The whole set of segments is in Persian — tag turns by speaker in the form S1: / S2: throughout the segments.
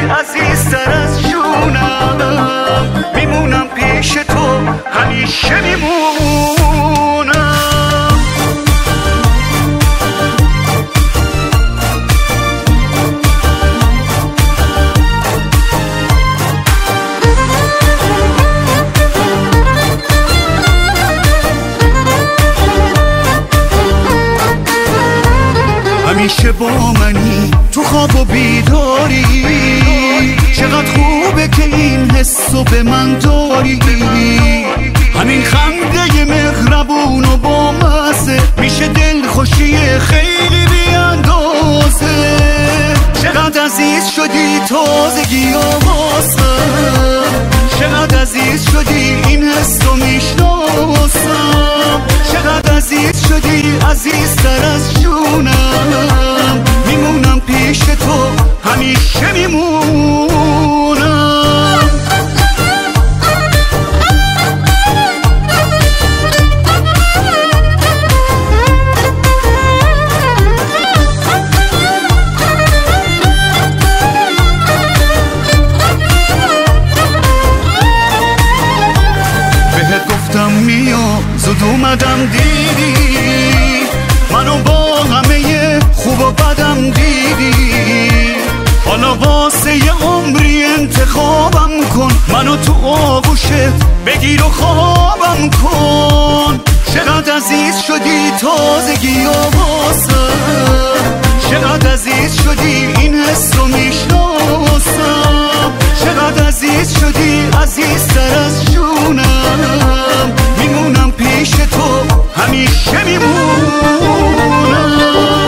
S1: عزیزتر از جونم، میمونم پیش تو همیشه میمونم. همیشه با منی تو خواب و بیداری، چقدر خوبه که این حسو به من داری. همین خنده مهربون و با مزه میشه دل خوشی خیلی بی اندازه. چقدر عزیز شدی تازگی واسم، چقدر عزیز شدی این حسو میشناسم. چقدر عزیز شدی عزیزتر از جونم، میمونم پیش تو همیشه میمونم. بهت گفتم میام زود اومدم دیدی، منو با همه خوب و بدم دیدی. حالا واسه یه عمری انتخابم کن، منو تو آغوشت بگیر و خوابم کن. چقدر عزیز شدی تازگی واسم، چقدر عزیز شدی این حسو میشناسم. چقدر عزیز شدی عزیزتر از جونم، میمونم پیش تو همیشه میمونم.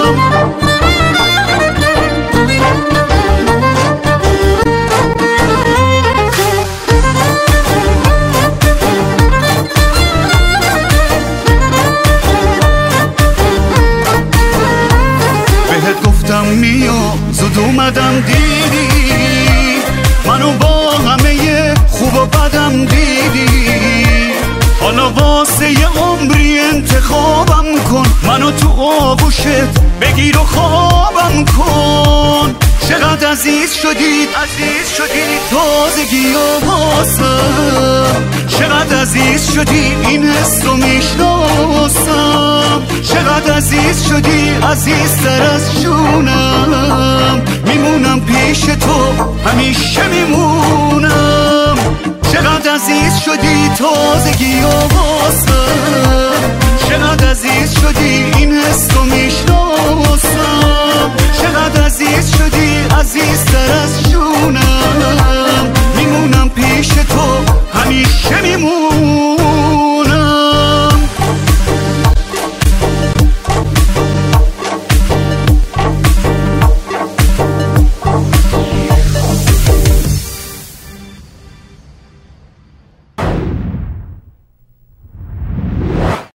S1: بهت گفتم میام زود اومدم دیدی، منو با همه خوب و بدم دیدی. حالا واسه یه عمری انتخابم کن، منو تو آغوشت بگیر و خوابم کن. چقدر عزیز شدی تازگی واسم، چقدر عزیز شدی این حسو میشناسم. چقدر عزیز شدی عزیزتر از جونم، میمونم پیش تو همیشه میمونم. چقدر عزیز شدی تازگی واسم، چقدر عزیز شدی